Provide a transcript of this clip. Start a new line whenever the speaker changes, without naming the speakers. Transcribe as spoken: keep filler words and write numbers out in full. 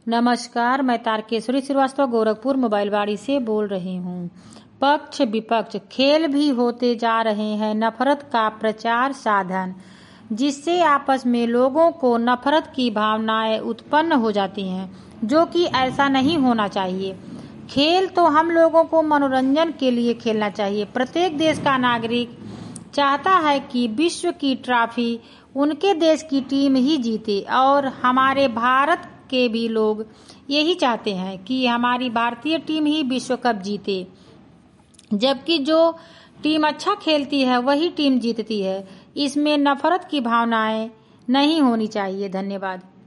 नमस्कार, मैं तारकेश्वरी श्रीवास्तव गोरखपुर मोबाइलवाड़ी से बोल रही हूँ। पक्ष विपक्ष खेल भी होते जा रहे हैं नफरत का प्रचार साधन, जिससे आपस में लोगों को नफरत की भावनाएं उत्पन्न हो जाती हैं, जो कि ऐसा नहीं होना चाहिए। खेल तो हम लोगों को मनोरंजन के लिए खेलना चाहिए। प्रत्येक देश का नागरिक चाहता है कि विश्व की ट्रॉफी उनके देश की टीम ही जीते, और हमारे भारत के भी लोग यही चाहते हैं कि हमारी भारतीय टीम ही विश्व कप जीते, जबकि जो टीम अच्छा खेलती है वही टीम जीतती है। इसमें नफरत की भावनाएं नहीं होनी चाहिए। धन्यवाद।